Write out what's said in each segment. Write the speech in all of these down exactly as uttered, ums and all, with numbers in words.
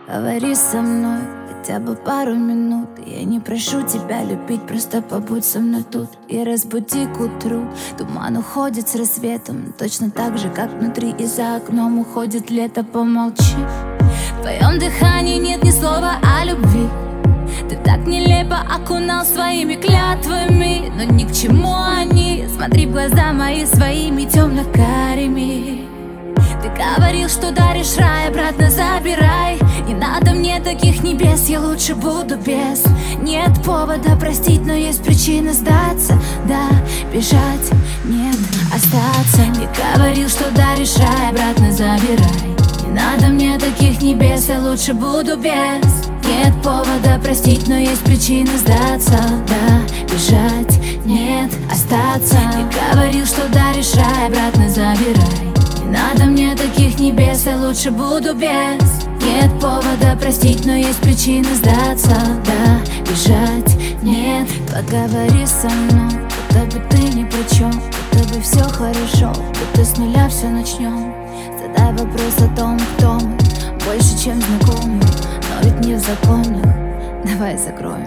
Говори со мной хотя бы пару минут. Я не прошу тебя любить, просто побудь со мной тут и разбуди к утру. Туман уходит с рассветом, точно так же, как внутри и за окном уходит лето. Помолчи, в твоем дыхании нет ни слова о любви. Ты так нелепо окунал своими клятвами, но ни к чему они. Смотри в глаза мои своими темно-карими. Ты говорил, что даришь рай, обратно забирай. Не надо мне таких небес, я лучше буду без. Нет повода простить, но есть причина сдаться. Да, бежать, нет, остаться. Ты говорил, что даришь рай, обратно забирай. Не надо мне таких небес, я лучше буду без. Нет повода простить, но есть причина сдаться. Да, бежать, нет, остаться. Ты говорил, что даришь рай, обратно забирай. Не надо мне таких небес, я лучше буду без. Нет повода простить, но есть причина сдаться. Да, бежать, нет. Поговори со мной, будто бы ты ни при чем, будто бы все хорошо, будто с нуля все начнем. Задай вопрос о том, кто мы, больше чем знакомы, но ведь не в законах. Давай закроем.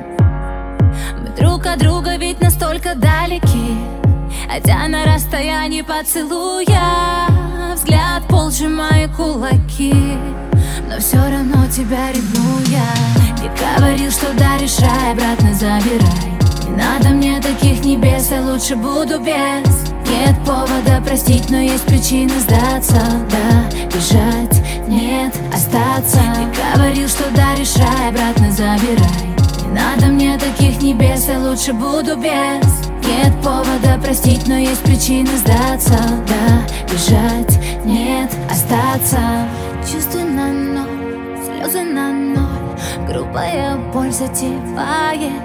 Мы друг от друга ведь настолько далеки, хотя на расстоянии поцелуя. Взгляд пол, сжимая кулаки, но все равно тебя ревную я. Ты говорил, что даришь рай, обратно забирай. Не надо мне таких небес, я лучше буду без. Нет повода простить, но есть причина сдаться. Да, бежать, нет, остаться. Ты говорил, что даришь рай, обратно забирай. Не надо мне таких небес, я лучше буду без. Нет повода простить, но есть причина сдаться. Да, бежать, нет, остаться. Чувствуй на ноль, слезы на ноль, грубая боль затевает.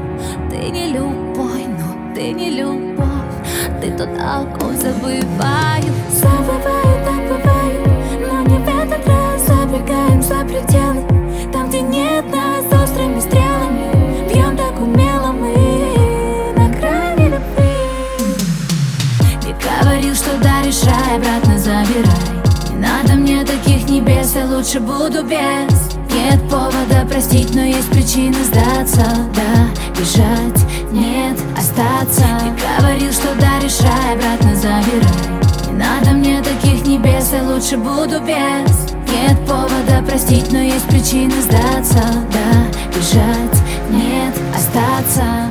Ты не любовь, но ты не любовь. Ты тот алкоголь, забываю. Забываю, так бывает, но не в этот раз. Забегаем за пределы, там, где нет нас, острыми стрелами. Бьем так умело мы на грани любви. Ты говорил, что даришь рай, обратно забирай. Не надо мне таких небес, я лучше буду без. Нет повода простить, но есть причина сдаться. Да, бежать, нет, остаться. Ты говорил, что даришь рай, обратно забирай. Не надо мне таких небес, я лучше буду без. Нет повода простить, но есть причина сдаться. Да, бежать, нет, остаться.